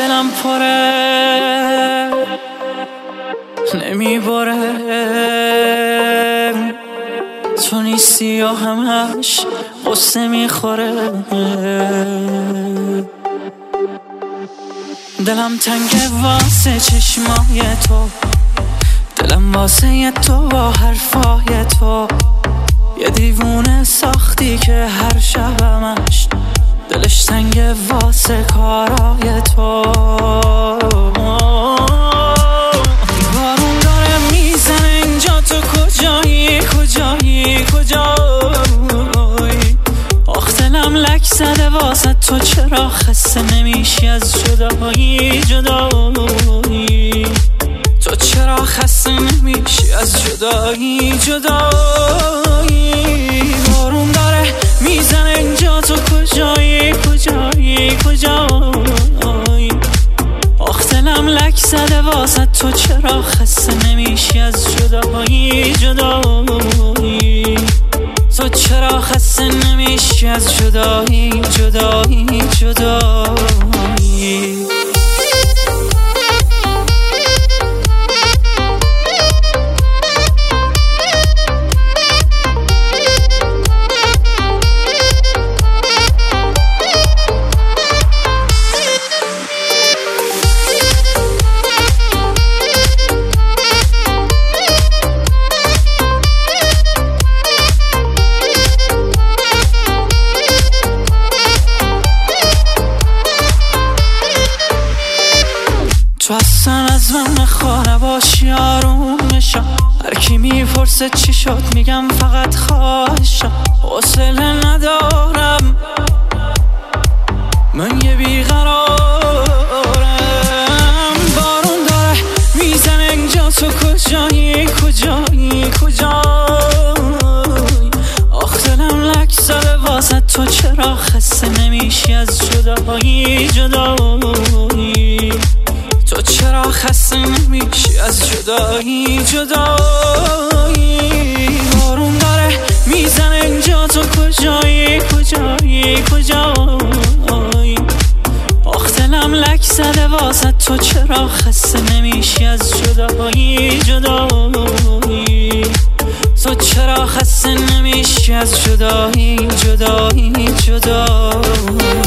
دلم پره نمیباره، تو نیستی و همش قصه میخوره. دلم تنگه واسه چشمای تو، دلم واسه تو با حرفای تو. یه دیوونه ساختی که هر شبمش دلش تنگه واسه کارای تو. بارون داره میزنه اینجا، تو کجایی کجایی کجایی؟ آخ دلم لک زده واسه تو، چرا خسته نمیشی از جدایی جدایی؟ تو چرا خسته نمیشی از جدایی جدایی؟ بارون داره میزنه اینجا، تو کجایی کجایی کجایی؟ آخ دلم لک زده واسه تو، چرا خسته نمیشی از جدایی جدایی؟ تو چرا خسته نمیشی از جدایی جدایی جدایی؟ تو اصلا از من نخواه نباشی آروم میشم. هر کی میپرسه چی شد میگم فقط خواهشم. حوصله ندارم من یه بیقرارم. بارون داره میزنه اینجا، تو کجایی کجایی کجایی؟ آخ دلم لک زده واسه تو، چرا خسته نمیشی از جدایی جدایی؟ تو چرا خسته نمیشی از جدایی جدایی؟ بارون داره میزنه اینجا، تو کجایی کجایی کجایی؟ آخ دلم لک زده واسه تو، چرا خسته نمیشی از جدایی جدایی؟ تو چرا خسته نمیشی از جدایی جدایی جدایی؟